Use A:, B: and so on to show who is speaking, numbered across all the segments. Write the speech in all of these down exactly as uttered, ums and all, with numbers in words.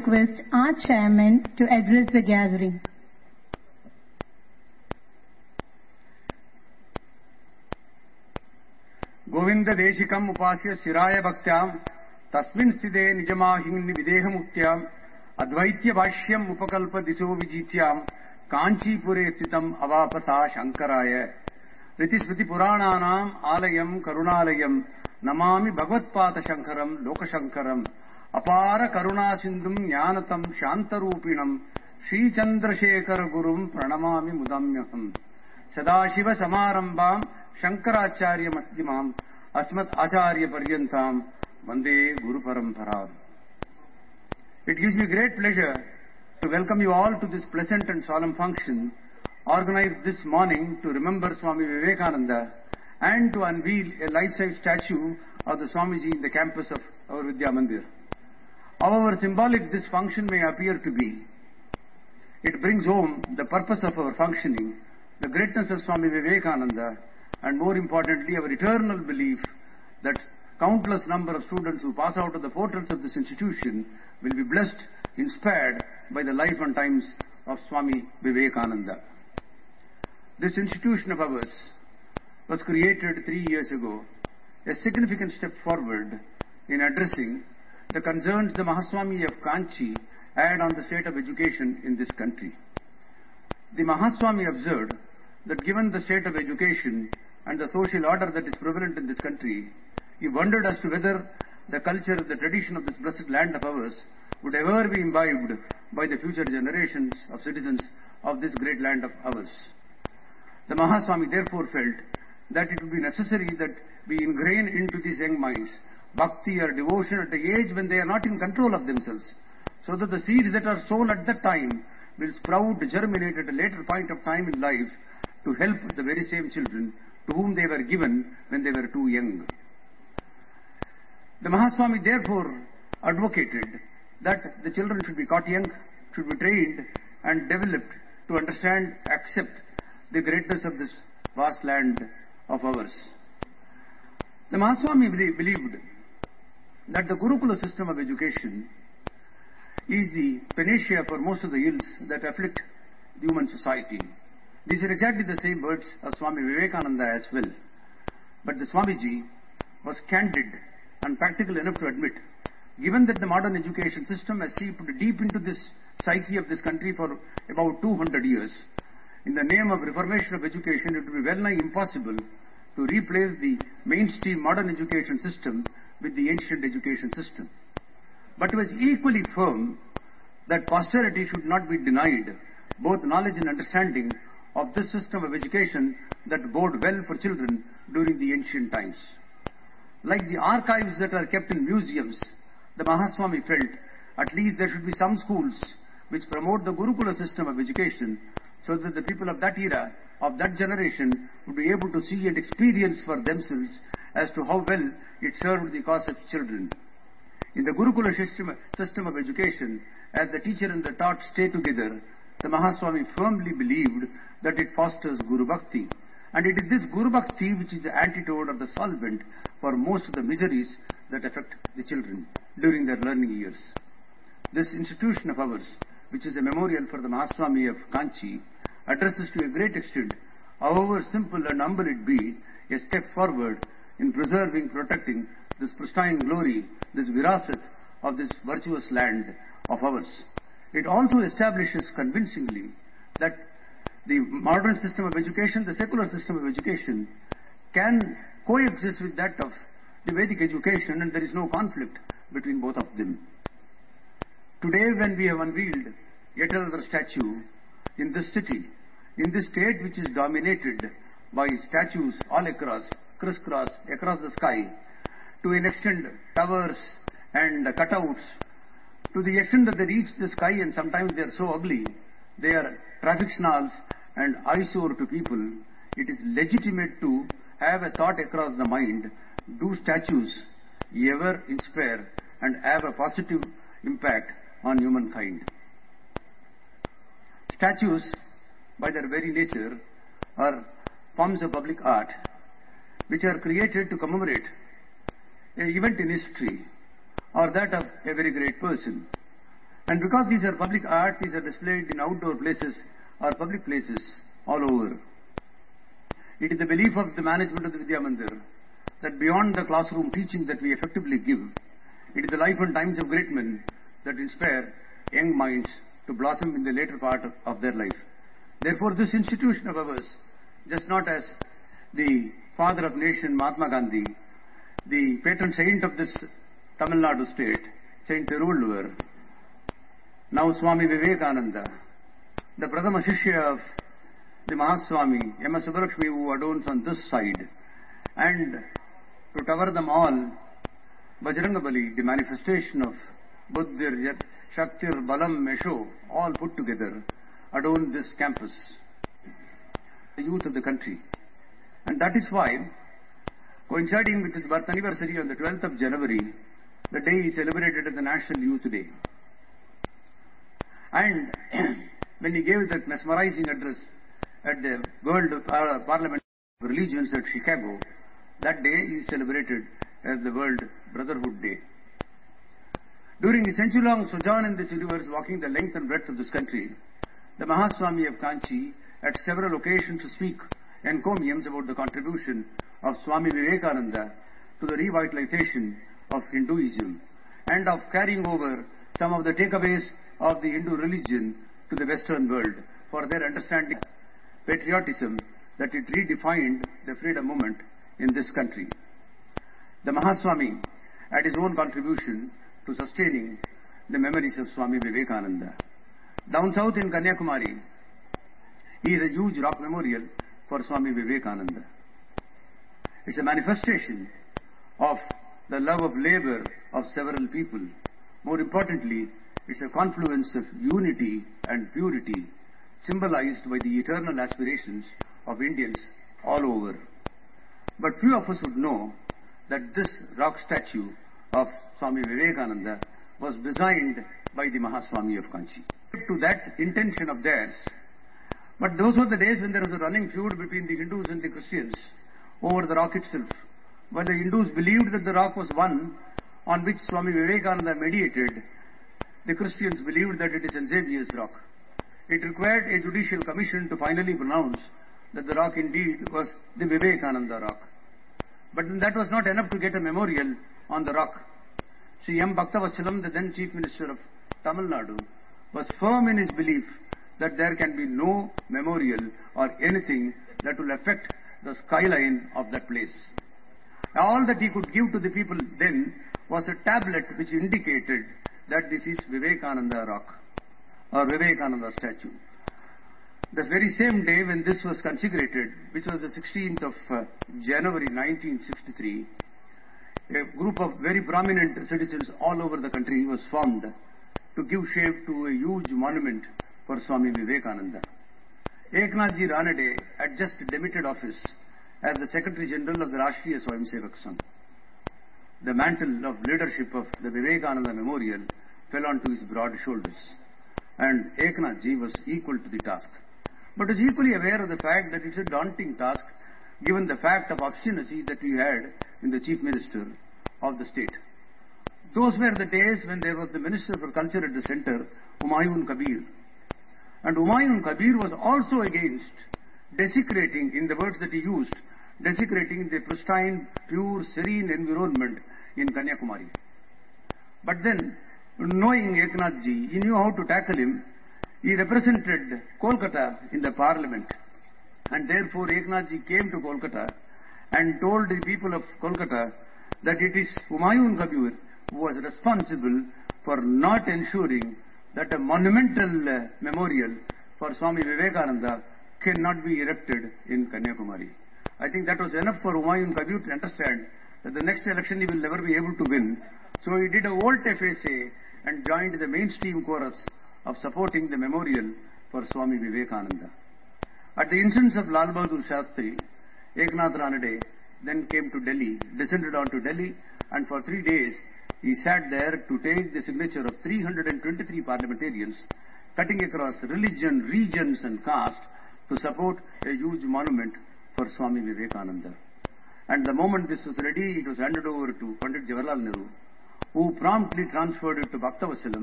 A: request our chairman to address the gathering.
B: Govinda Deshikam Upasya Siraya Bhaktyam Tasmin Sthide Nijamahin Videhamuktyam Advaitya Bhashyam Upakalpa Diso Vijityam Kanchipure Sthitam Avapasa Shankaraya Ritismriti Purananam Alayam Karunalayam Namami Bhagavadpata Shankaram Lokashankaram Apara Karuna Sindhum Jnanatam Shantarupinam Sri Chandrasekhara Gurum Pranamami Mudamyaham Sadashiva Samarambam Shankaracharya Masdimam Asmat Acharya Paryantam Vande Guru Paramparam. It gives me great pleasure to welcome you all to this pleasant and solemn function organized this morning to remember Swami Vivekananda and to unveil a life-size statue of the Swamiji in the campus of our Vidya Mandir. However symbolic this function may appear to be, it brings home the purpose of our functioning, the greatness of Swami Vivekananda, and more importantly our eternal belief that countless number of students who pass out of the portals of this institution will be blessed, inspired by the life and times of Swami Vivekananda. This institution of ours was created three years ago, a significant step forward in addressing the concerns the Mahaswami of Kanchi had on the state of education in this country. The Mahaswami observed that given the state of education and the social order that is prevalent in this country, he wondered as to whether the culture, the tradition of this blessed land of ours would ever be imbibed by the future generations of citizens of this great land of ours. The Mahaswami therefore felt that it would be necessary that we ingrain into these young minds bhakti or devotion at the age when they are not in control of themselves, so that the seeds that are sown at that time will sprout, germinate at a later point of time in life to help the very same children to whom they were given when they were too young. The Mahaswami therefore advocated that the children should be caught young, should be trained and developed to understand, accept the greatness of this vast land of ours. The Mahaswami believed that the Gurukula system of education is the panacea for most of the ills that afflict human society. These are exactly the same words of Swami Vivekananda as well. But the Swamiji was candid and practical enough to admit, given that the modern education system has seeped deep into this psyche of this country for about two hundred years, in the name of reformation of education, it would be well nigh impossible to replace the mainstream modern education system with the ancient education system. But he was equally firm that posterity should not be denied both knowledge and understanding of this system of education that bode well for children during the ancient times. Like the archives that are kept in museums, the Mahaswami felt at least there should be some schools which promote the Gurukula system of education so that the people of that era, of that generation, would be able to see and experience for themselves as to how well it served the cause of children. In the Gurukula system, system of education, as the teacher and the taught stay together, the Mahaswami firmly believed that it fosters Guru Bhakti. And it is this Guru Bhakti which is the antidote or the solvent for most of the miseries that affect the children during their learning years. This institution of ours, which is a memorial for the Mahaswami of Kanchi, addresses to a great extent, however simple and humble it be, a step forward in preserving, protecting this pristine glory, this virasat of this virtuous land of ours. It also establishes convincingly that the modern system of education, the secular system of education, can coexist with that of the Vedic education, and there is no conflict between both of them. Today, when we have unveiled yet another statue in this city, in this state which is dominated by statues all across, crisscross, across the sky, to an extent towers and cutouts, to the extent that they reach the sky and sometimes they are so ugly, they are traffic snarls and eyesore to people, it is legitimate to have a thought across the mind, do statues ever inspire and have a positive impact on humankind? Statues, by their very nature, are forms of public art which are created to commemorate an event in history or that of a very great person. And because these are public art, these are displayed in outdoor places or public places all over. It is the belief of the management of the Vidya Mandir that beyond the classroom teaching that we effectively give, it is the life and times of great men that inspire young minds to blossom in the later part of their life. Therefore, this institution of ours, just not as the father of nation Mahatma Gandhi, the patron saint of this Tamil Nadu state, Saint Tiruvallur, now Swami Vivekananda, the Prathama Shishya of the Mahaswami, M S Subbalakshmi, who adorns on this side, and to cover them all, Bajrangabali, the manifestation of Buddhir, Yat, Shaktir, Balam, Mesho, all put together, adorn this campus, the youth of the country. And that is why, coinciding with his birth anniversary on the twelfth of January, the day is celebrated as the National Youth Day. And when he gave that mesmerizing address at the World Parliament of Religions at Chicago, that day is celebrated as the World Brotherhood Day. During his century-long sojourn in this universe, walking the length and breadth of this country, the Mahaswami of Kanchi at several occasions to speak encomiums about the contribution of Swami Vivekananda to the revitalization of Hinduism and of carrying over some of the takeaways of the Hindu religion to the Western world for their understanding patriotism that it redefined the freedom movement in this country. The Mahaswami had his own contribution to sustaining the memories of Swami Vivekananda. Down south in Kanyakumari, he is a huge rock memorial for Swami Vivekananda. It's a manifestation of the love of labor of several people. More importantly, it's a confluence of unity and purity symbolized by the eternal aspirations of Indians all over. But few of us would know that this rock statue of Swami Vivekananda was designed by the Mahaswami of Kanchi. To that intention of theirs, but those were the days when there was a running feud between the Hindus and the Christians over the rock itself. When the Hindus believed that the rock was one on which Swami Vivekananda mediated, the Christians believed that it is Saint Xavier's rock. It required a judicial commission to finally pronounce that the rock indeed was the Vivekananda rock. But then that was not enough to get a memorial on the rock. Sri M. Bhaktavachalam, the then Chief Minister of Tamil Nadu, was firm in his belief that there can be no memorial or anything that will affect the skyline of that place. All that he could give to the people then was a tablet which indicated that this is Vivekananda rock or Vivekananda statue. The very same day when this was consecrated, which was the sixteenth of uh, January nineteen sixty-three, a group of very prominent citizens all over the country was formed to give shape to a huge monument for Swami Vivekananda. Eknathji Ranade had just demitted office as the Secretary General of the Rashtriya Swayamsevak Sangh. The mantle of leadership of the Vivekananda Memorial fell onto his broad shoulders, and Eknathji was equal to the task. But was equally aware of the fact that it's a daunting task given the fact of obstinacy that we had in the Chief Minister of the state. Those were the days when there was the Minister for Culture at the center, Humayun Kabir. And Humayun Kabir was also against desecrating, in the words that he used, desecrating the pristine, pure, serene environment in Kanyakumari. But then, knowing Eknathji, he knew how to tackle him. He represented Kolkata in the parliament, and therefore Eknathji came to Kolkata and told the people of Kolkata that it is Humayun Kabir who was responsible for not ensuring that a monumental uh, memorial for Swami Vivekananda cannot be erected in Kanyakumari. I think that was enough for Humayun Kabir to understand that the next election he will never be able to win. So he did a volte-face and joined the mainstream chorus of supporting the memorial for Swami Vivekananda. At the instance of Lal Bahadur Shastri, Eknath Ranade then came to Delhi, descended on to Delhi, and for three days he sat there to take the signature of three hundred twenty-three parliamentarians, cutting across religion, regions and caste to support a huge monument for Swami Vivekananda. And the moment this was ready, it was handed over to Pandit Jawaharlal Nehru, who promptly transferred it to Bhaktavachalam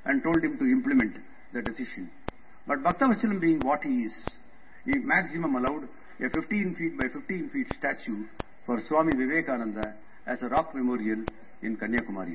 B: and told him to implement the decision. But Bhaktavachalam, being what he is, he maximum allowed a fifteen feet by fifteen feet statue for Swami Vivekananda as a rock memorial in Kanyakumari.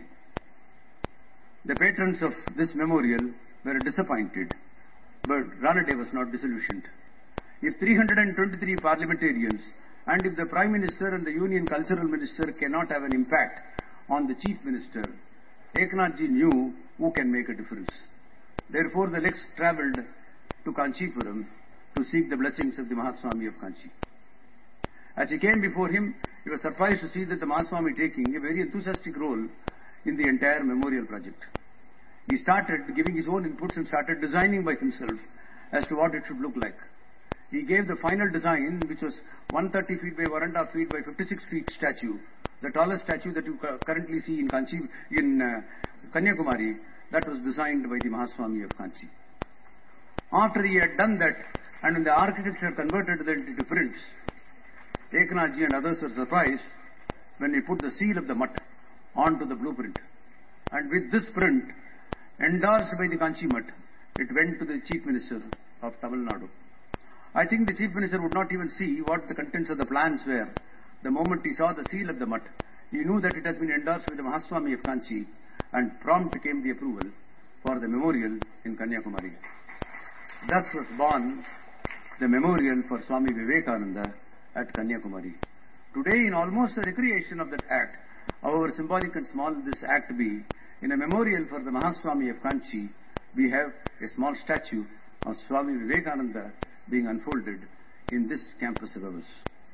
B: The patrons of this memorial were disappointed, but Ranade was not disillusioned. If three hundred twenty-three parliamentarians and if the Prime Minister and the Union Cultural Minister cannot have an impact on the Chief Minister, Eknathji knew who can make a difference. Therefore, the Lex travelled to Kanchipuram to seek the blessings of the Mahaswami of Kanchi. As he came before him, he was surprised to see that the Mahaswami taking a very enthusiastic role in the entire memorial project. He started giving his own inputs and started designing by himself as to what it should look like. He gave the final design, which was one hundred thirty feet by one and a half feet by fifty-six feet statue, the tallest statue that you currently see in Kanchi, in uh, Kanyakumari, that was designed by the Mahaswami of Kanchi. After he had done that, and when the architects had converted that into prints, Eknathji and others were surprised when he put the seal of the Mutt onto the blueprint. And with this print, endorsed by the Kanchi Mutt, it went to the Chief Minister of Tamil Nadu. I think the Chief Minister would not even see what the contents of the plans were. The moment he saw the seal of the Mutt, he knew that it had been endorsed by the Mahaswami of Kanchi, and prompt came the approval for the memorial in Kanyakumari. Thus was born the memorial for Swami Vivekananda at Kanyakumari. Today, in almost a recreation of that act, however symbolic and small this act be, in a memorial for the Mahaswami of Kanchi, we have a small statue of Swami Vivekananda being unfolded in this campus of ours.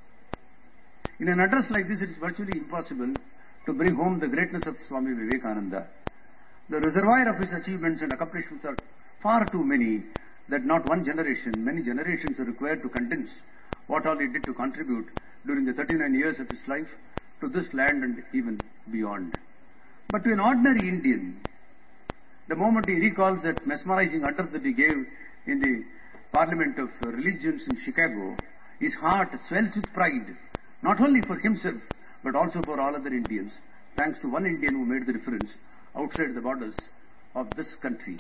B: In an address like this, it is virtually impossible to bring home the greatness of Swami Vivekananda. The reservoir of his achievements and accomplishments are far too many that not one generation, many generations are required to condense what all he did to contribute during the thirty-nine years of his life to this land and even beyond. But to an ordinary Indian, the moment he recalls that mesmerizing address that he gave in the Parliament of Religions in Chicago, his heart swells with pride, not only for himself, but also for all other Indians, thanks to one Indian who made the difference outside the borders of this country.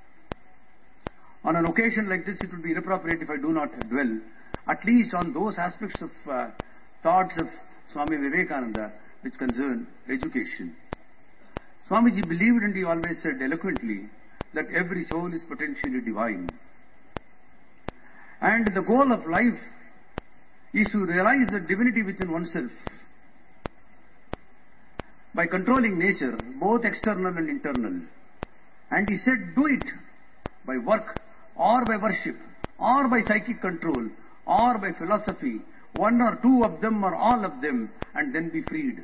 B: On an occasion like this, it would be inappropriate if I do not dwell at least on those aspects of uh, thoughts of Swami Vivekananda which concern education. Swamiji believed, and he always said eloquently, that every soul is potentially divine. And the goal of life is to realize the divinity within oneself by controlling nature, both external and internal. And he said, do it by work, or by worship, or by psychic control, or by philosophy, one or two of them or all of them, and then be freed.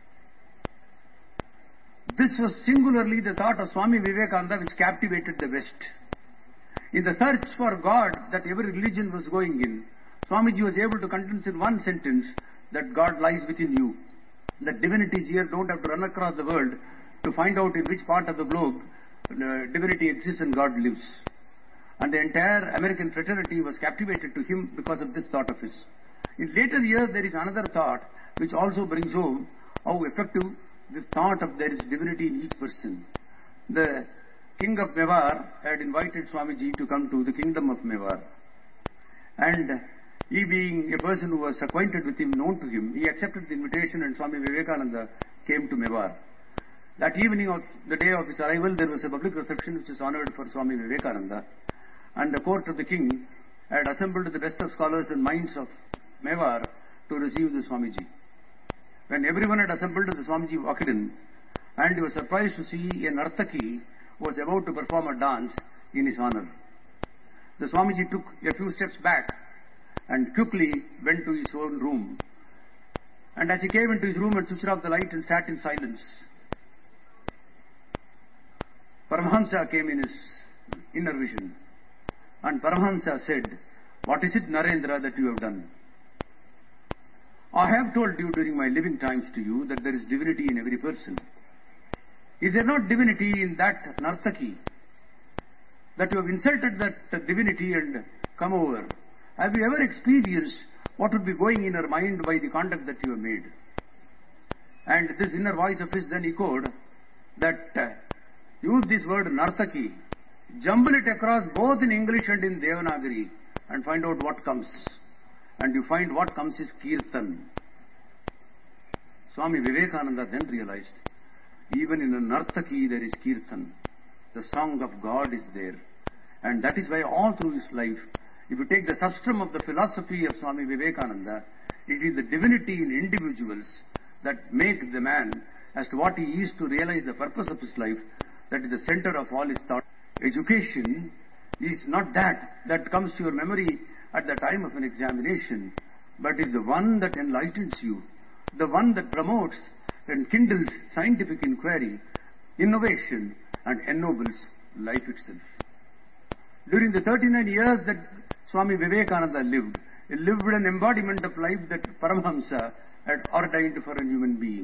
B: This was singularly the thought of Swami Vivekananda which captivated the West. In the search for God that every religion was going in, Swamiji was able to condense in one sentence that God lies within you. That divinity is here, don't have to run across the world to find out in which part of the globe uh, divinity exists and God lives. And the entire American fraternity was captivated to him because of this thought of his. In later years, there is another thought which also brings home how effective this thought of there is divinity in each person. The king of Mewar had invited Swamiji to come to the kingdom of Mewar. And he, being a person who was acquainted with him, known to him, he accepted the invitation, and Swami Vivekananda came to Mewar. That evening of the day of his arrival, there was a public reception which was honored for Swami Vivekananda. And the court of the king had assembled the best of scholars and minds of Mewar to receive the Swamiji. When everyone had assembled, the Swamiji walked in, and he was surprised to see a Nartaki who was about to perform a dance in his honor. The Swamiji took a few steps back and quickly went to his own room. And as he came into his room and switched off the light and sat in silence, Paramahamsa came in his inner vision. And Paramahamsa said, "What is it, Narendra, that you have done? I have told you during my living times to you that there is divinity in every person. Is there not divinity in that Nartaki? That you have insulted that divinity and come over. Have you ever experienced what would be going in your mind by the conduct that you have made?" And this inner voice of his then echoed that uh, use this word Nartaki, jumble it across both in English and in Devanagari and find out what comes. And you find what comes is Kirtan. Swami Vivekananda then realized, even in a Nartaki there is Kirtan. The song of God is there. And that is why all through his life, if you take the substrum of the philosophy of Swami Vivekananda, it is the divinity in individuals that make the man as to what he is to realize the purpose of his life. That is the center of all his thought. Education is not that that comes to your memory at the time of an examination, but is the one that enlightens you, the one that promotes and kindles scientific inquiry, innovation, and ennobles life itself. During the thirty-nine years that Swami Vivekananda lived, he lived an embodiment of life that Paramahamsa had ordained for a human being.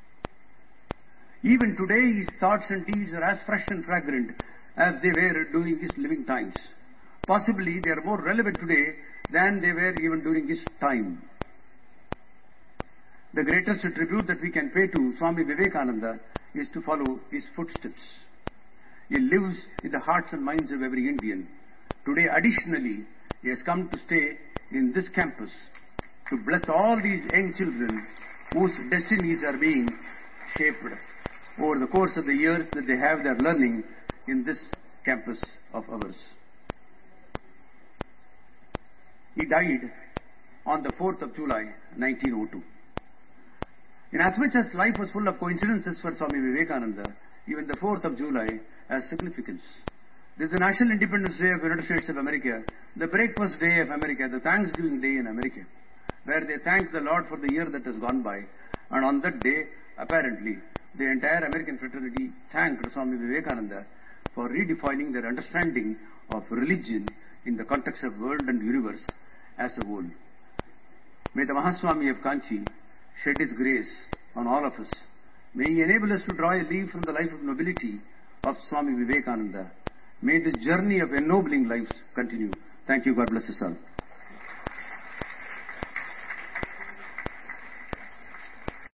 B: Even today, his thoughts and deeds are as fresh and fragrant as they were during his living times. Possibly, they are more relevant today than they were even during his time. The greatest tribute that we can pay to Swami Vivekananda is to follow his footsteps. He lives in the hearts and minds of every Indian. Today, additionally, he has come to stay in this campus to bless all these young children whose destinies are being shaped over the course of the years that they have their learning in this campus of ours. He died on the fourth of July, nineteen oh two. Inasmuch as life was full of coincidences for Swami Vivekananda, even the fourth of July has significance. This is the National Independence Day of the United States of America, the Breakfast Day of America, the Thanksgiving Day in America, where they thank the Lord for the year that has gone by. And on that day, apparently, the entire American fraternity thanked Swami Vivekananda for redefining their understanding of religion in the context of world and universe as a whole. May the Mahaswami of Kanchi shed his grace on all of us. May he enable us to draw a leaf from the life of nobility of Swami Vivekananda. May this journey of ennobling lives continue. Thank you. God bless us all.